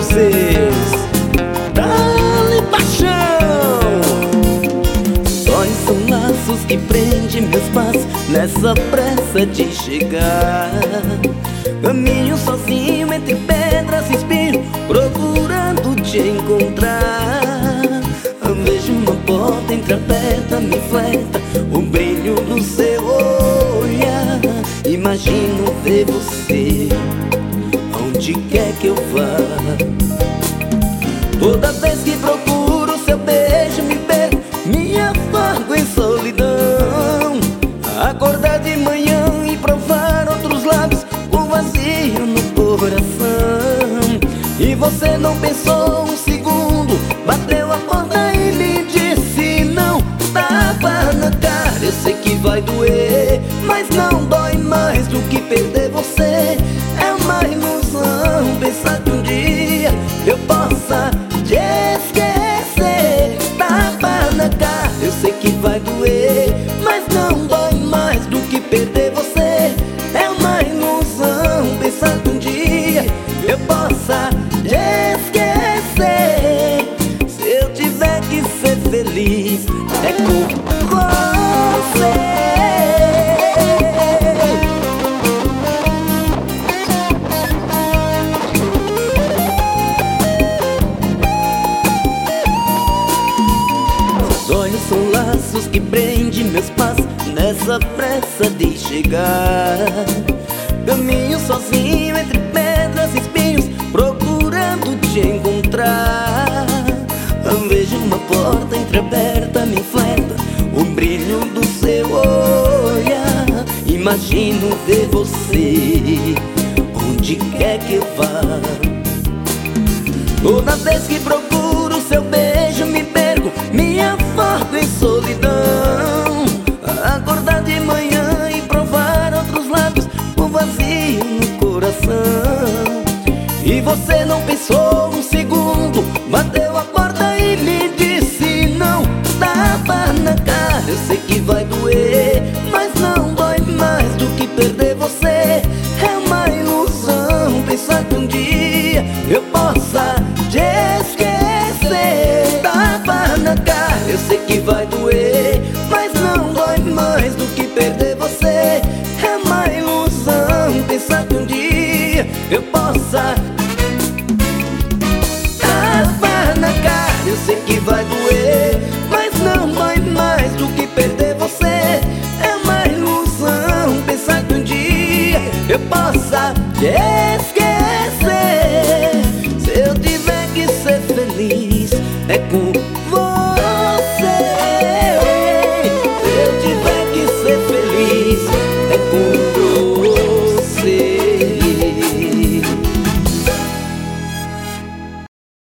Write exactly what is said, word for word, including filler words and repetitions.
vocês. Dá-lhe paixão. Sonhos são laços que prendem meus passos nessa pressa de chegar. Caminho sozinho entre pedras e espinhos, procurando te encontrar. Vejo uma porta entreaberta, me flerta o brilho do seu olhar. Imagino ver você onde quer que eu vá. Toda vez que procuro seu beijo, me perco, me afogo em solidão. Acordar de manhã e provar outros lábios com vazio no coração. E você não pensou um segundo, bateu a porta e me disse não. Tapa na cara, eu sei que vai doer, mas não dói mais do que perder você. É uma ilusão pensar que um dia eu possa te esquecer. Tapa na cara, eu sei que vai doer, mas não dói mais do que perder você. É uma ilusão pensar que um dia eu possa te esquecer. Se eu tiver que ser feliz, é com você. Olhos são laços que prendem meus passos nessa pressa de chegar. Caminho sozinho entre pedras e espinhos, procurando te encontrar. Vejo uma porta entreaberta, me flerta o brilho do seu olhar. Imagino ver você onde quer que eu vá. Toda vez que procuro seu beijo, me perco, me afogo em solidão. Acordar de manhã e provar outros lábios com vazio no coração. E você não pensou um segundo, bateu a porta e me disse não. Tapa na cara, eu sei que vai doer, mas não dói mais do que perder você. É uma ilusão pensar que um dia eu possa te esquecer. Tapa na cara, eu sei que vai doer, mas não dói mais do que perder você. É uma ilusão pensar que um dia eu possa. Tapa na cara, eu sei que vai doer, mas não dói mais do que perder você. É uma ilusão pensar que um dia eu possa te